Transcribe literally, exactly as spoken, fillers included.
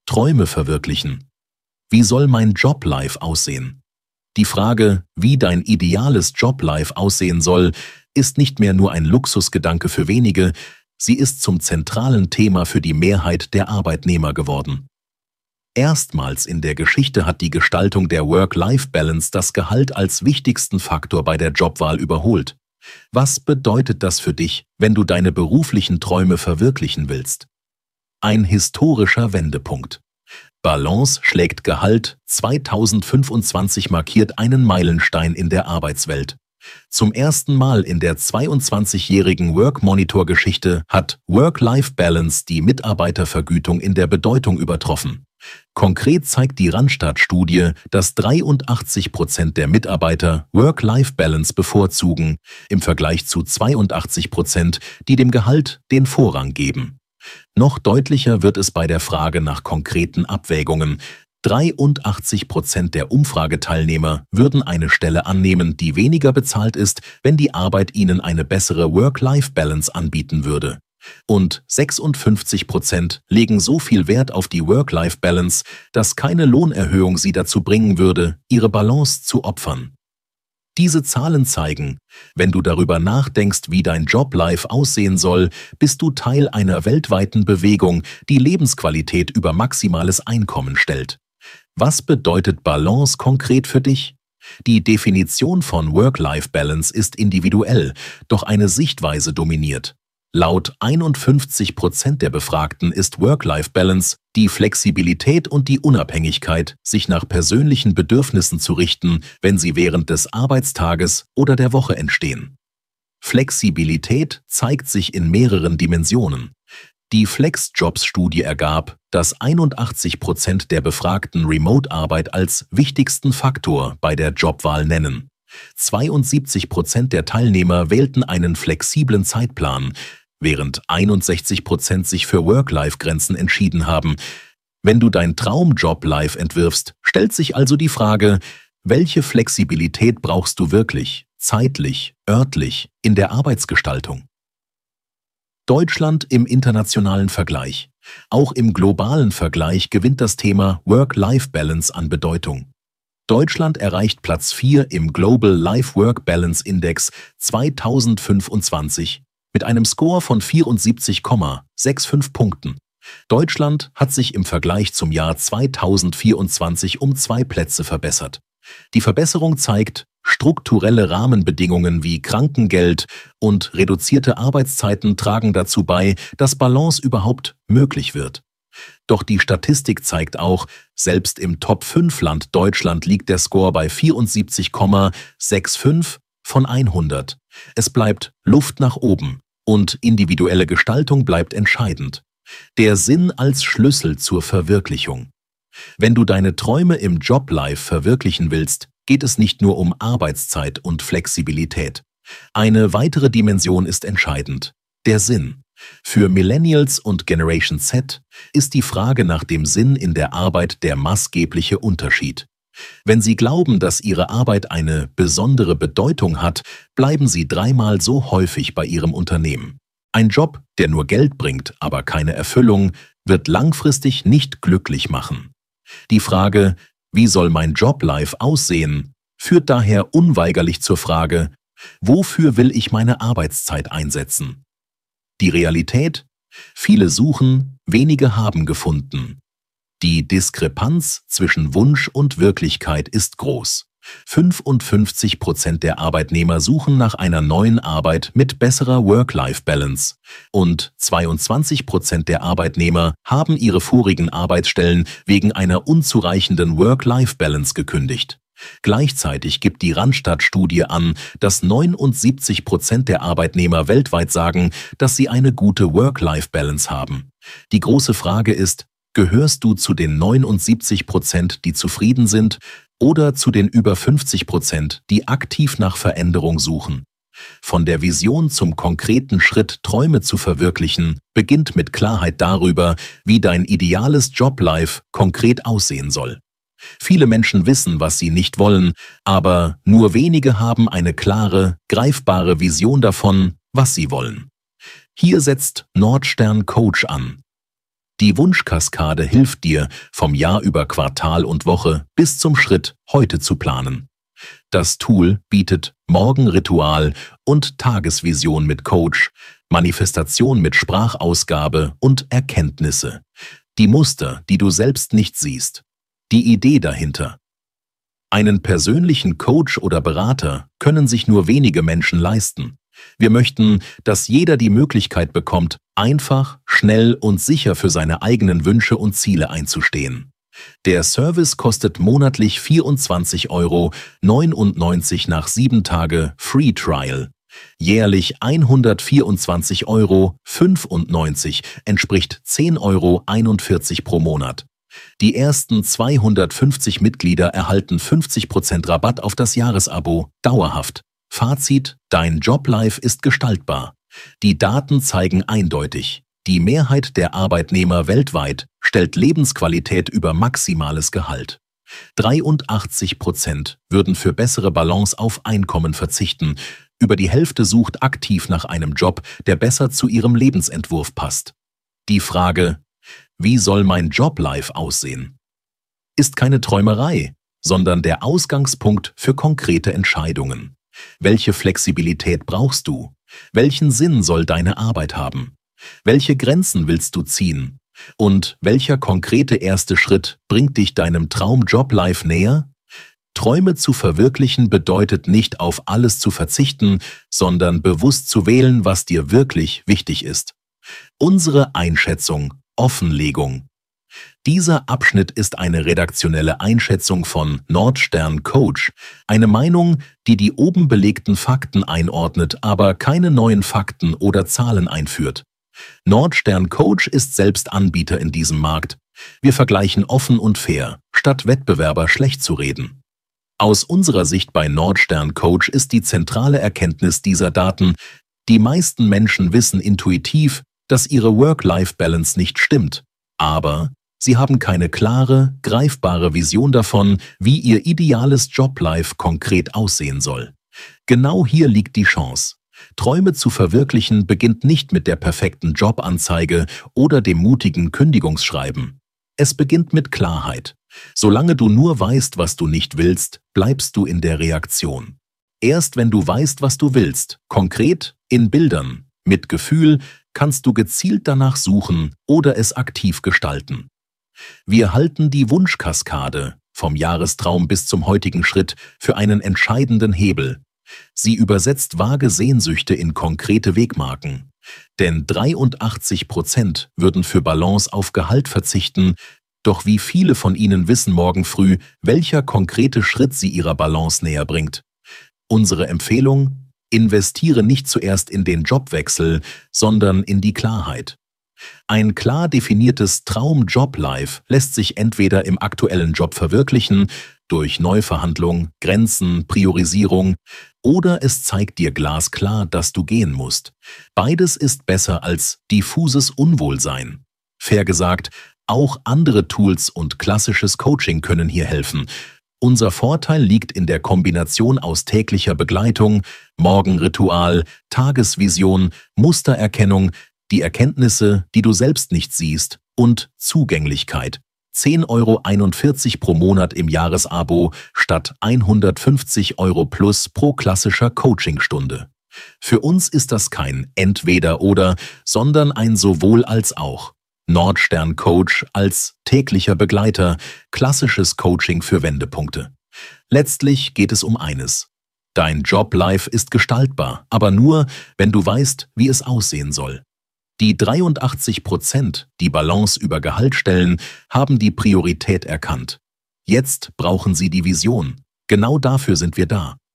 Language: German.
Träume verwirklichen. Wie soll mein Job-Life aussehen? Die Frage, wie dein ideales Job-Life aussehen soll, ist nicht mehr nur ein Luxusgedanke für wenige, sie ist zum zentralen Thema für die Mehrheit der Arbeitnehmer geworden. Erstmals in der Geschichte hat die Gestaltung der Work-Life-Balance das Gehalt als wichtigsten Faktor bei der Jobwahl überholt. Was bedeutet das für dich, wenn du deine beruflichen Träume verwirklichen willst? Ein historischer Wendepunkt. Balance schlägt Gehalt zweitausendfünfundzwanzig markiert einen Meilenstein in der Arbeitswelt. Zum ersten Mal in der zweiundzwanzigjährigen Work-Monitor-Geschichte hat Work-Life-Balance die Mitarbeitervergütung in der Bedeutung übertroffen. Konkret zeigt die Randstad-Studie, dass dreiundachtzig Prozent der Mitarbeiter Work-Life-Balance bevorzugen, im Vergleich zu zweiundachtzig Prozent, die dem Gehalt den Vorrang geben. Noch deutlicher wird es bei der Frage nach konkreten Abwägungen. dreiundachtzig Prozent der Umfrageteilnehmer würden eine Stelle annehmen, die weniger bezahlt ist, wenn die Arbeit ihnen eine bessere Work-Life-Balance anbieten würde. Und sechsundfünfzig Prozent legen so viel Wert auf die Work-Life-Balance, dass keine Lohnerhöhung sie dazu bringen würde, ihre Balance zu opfern. Diese Zahlen zeigen, wenn du darüber nachdenkst, wie dein Job-Life aussehen soll, bist du Teil einer weltweiten Bewegung, die Lebensqualität über maximales Einkommen stellt. Was bedeutet Balance konkret für dich? Die Definition von Work-Life-Balance ist individuell, doch eine Sichtweise dominiert. Laut einundfünfzig Prozent der Befragten ist Work-Life-Balance die Flexibilität und die Unabhängigkeit, sich nach persönlichen Bedürfnissen zu richten, wenn sie während des Arbeitstages oder der Woche entstehen. Flexibilität zeigt sich in mehreren Dimensionen. Die FlexJobs-Studie ergab, dass einundachtzig Prozent der Befragten Remote-Arbeit als wichtigsten Faktor bei der Jobwahl nennen. zweiundsiebzig Prozent der Teilnehmer wählten einen flexiblen Zeitplan, während einundsechzig Prozent sich für Work-Life-Grenzen entschieden haben. Wenn du dein Traum-Job-Life entwirfst, stellt sich also die Frage, welche Flexibilität brauchst du wirklich, zeitlich, örtlich, in der Arbeitsgestaltung? Deutschland im internationalen Vergleich. Auch im globalen Vergleich gewinnt das Thema Work-Life-Balance an Bedeutung. Deutschland erreicht Platz vier im Global Life-Work-Balance Index zweitausendfünfundzwanzig mit einem Score von vierundsiebzig Komma fünfundsechzig Punkten. Deutschland hat sich im Vergleich zum Jahr zweitausendvierundzwanzig um zwei Plätze verbessert. Die Verbesserung zeigt, strukturelle Rahmenbedingungen wie Krankengeld und reduzierte Arbeitszeiten tragen dazu bei, dass Balance überhaupt möglich wird. Doch die Statistik zeigt auch, selbst im Top fünf Land Deutschland liegt der Score bei vierundsiebzig Komma fünfundsechzig von hundert. Es bleibt Luft nach oben und individuelle Gestaltung bleibt entscheidend. Der Sinn als Schlüssel zur Verwirklichung. Wenn du deine Träume im Job-Life verwirklichen willst, geht es nicht nur um Arbeitszeit und Flexibilität. Eine weitere Dimension ist entscheidend: der Sinn. Für Millennials und Generation Z ist die Frage nach dem Sinn in der Arbeit der maßgebliche Unterschied. Wenn sie glauben, dass ihre Arbeit eine besondere Bedeutung hat, bleiben sie dreimal so häufig bei ihrem Unternehmen. Ein Job, der nur Geld bringt, aber keine Erfüllung, wird langfristig nicht glücklich machen. Die Frage, wie soll mein Job-Life aussehen, führt daher unweigerlich zur Frage, wofür will ich meine Arbeitszeit einsetzen? Die Realität? Viele suchen, wenige haben gefunden. Die Diskrepanz zwischen Wunsch und Wirklichkeit ist groß. fünfundfünfzig Prozent der Arbeitnehmer suchen nach einer neuen Arbeit mit besserer Work-Life-Balance und zweiundzwanzig Prozent der Arbeitnehmer haben ihre vorigen Arbeitsstellen wegen einer unzureichenden Work-Life-Balance gekündigt. Gleichzeitig gibt die Randstad-Studie an, dass neunundsiebzig Prozent der Arbeitnehmer weltweit sagen, dass sie eine gute Work-Life-Balance haben. Die große Frage ist, gehörst du zu den neunundsiebzig Prozent, die zufrieden sind, oder zu den über fünfzig Prozent, die aktiv nach Veränderung suchen? Von der Vision zum konkreten Schritt, Träume zu verwirklichen, beginnt mit Klarheit darüber, wie dein ideales Job-Life konkret aussehen soll. Viele Menschen wissen, was sie nicht wollen, aber nur wenige haben eine klare, greifbare Vision davon, was sie wollen. Hier setzt Nordstern Coach an. Die Wunschkaskade hilft dir, vom Jahr über Quartal und Woche bis zum Schritt heute zu planen. Das Tool bietet Morgenritual und Tagesvision mit Coach, Manifestation mit Sprachausgabe und Erkenntnisse. Die Muster, die du selbst nicht siehst. Die Idee dahinter. Einen persönlichen Coach oder Berater können sich nur wenige Menschen leisten. Wir möchten, dass jeder die Möglichkeit bekommt, einfach, schnell und sicher für seine eigenen Wünsche und Ziele einzustehen. Der Service kostet monatlich vierundzwanzig Euro neunundneunzig nach sieben Tage Free Trial. Jährlich hundertvierundzwanzig Euro fünfundneunzig entspricht zehn Euro einundvierzig pro Monat. Die ersten zweihundertfünfzig Mitglieder erhalten fünfzig Prozent Rabatt auf das Jahresabo, dauerhaft. Fazit: Dein Joblife ist gestaltbar. Die Daten zeigen eindeutig, die Mehrheit der Arbeitnehmer weltweit stellt Lebensqualität über maximales Gehalt. dreiundachtzig Prozent würden für bessere Balance auf Einkommen verzichten. Über die Hälfte sucht aktiv nach einem Job, der besser zu ihrem Lebensentwurf passt. Die Frage: Wie soll mein Joblife aussehen? Ist keine Träumerei, sondern der Ausgangspunkt für konkrete Entscheidungen. Welche Flexibilität brauchst du? Welchen Sinn soll deine Arbeit haben? Welche Grenzen willst du ziehen? Und welcher konkrete erste Schritt bringt dich deinem Traum-Joblife näher? Träume zu verwirklichen bedeutet nicht auf alles zu verzichten, sondern bewusst zu wählen, was dir wirklich wichtig ist. Unsere Einschätzung: Offenlegung. Dieser Abschnitt ist eine redaktionelle Einschätzung von Nordstern Coach, eine Meinung, die die oben belegten Fakten einordnet, aber keine neuen Fakten oder Zahlen einführt. Nordstern Coach ist selbst Anbieter in diesem Markt. Wir vergleichen offen und fair, statt Wettbewerber schlecht zu reden. Aus unserer Sicht bei Nordstern Coach ist die zentrale Erkenntnis dieser Daten: Die meisten Menschen wissen intuitiv, dass ihre Work-Life-Balance nicht stimmt, aber sie haben keine klare, greifbare Vision davon, wie ihr ideales Joblife konkret aussehen soll. Genau hier liegt die Chance. Träume zu verwirklichen beginnt nicht mit der perfekten Jobanzeige oder dem mutigen Kündigungsschreiben. Es beginnt mit Klarheit. Solange du nur weißt, was du nicht willst, bleibst du in der Reaktion. Erst wenn du weißt, was du willst, konkret, in Bildern, mit Gefühl, kannst du gezielt danach suchen oder es aktiv gestalten. Wir halten die Wunschkaskade, vom Jahrestraum bis zum heutigen Schritt, für einen entscheidenden Hebel. Sie übersetzt vage Sehnsüchte in konkrete Wegmarken. Denn dreiundachtzig Prozent würden für Balance auf Gehalt verzichten, doch wie viele von ihnen wissen morgen früh, welcher konkrete Schritt sie ihrer Balance näher bringt? Unsere Empfehlung: Investiere nicht zuerst in den Jobwechsel, sondern in die Klarheit. Ein klar definiertes Traum-Joblife lässt sich entweder im aktuellen Job verwirklichen, durch Neuverhandlung, Grenzen, Priorisierung, oder es zeigt dir glasklar, dass du gehen musst. Beides ist besser als diffuses Unwohlsein. Fair gesagt, auch andere Tools und klassisches Coaching können hier helfen. Unser Vorteil liegt in der Kombination aus täglicher Begleitung, Morgenritual, Tagesvision, Mustererkennung, die Erkenntnisse, die du selbst nicht siehst, und Zugänglichkeit. zehn Euro einundvierzig pro Monat im Jahresabo statt hundertfünfzig Euro plus pro klassischer Coachingstunde. Für uns ist das kein Entweder-Oder, sondern ein Sowohl als auch. Nordstern Coach als täglicher Begleiter, klassisches Coaching für Wendepunkte. Letztlich geht es um eines: Dein Joblife ist gestaltbar, aber nur, wenn du weißt, wie es aussehen soll. Die dreiundachtzig Prozent, die Balance über Gehalt stellen, haben die Priorität erkannt. Jetzt brauchen sie die Vision. Genau dafür sind wir da.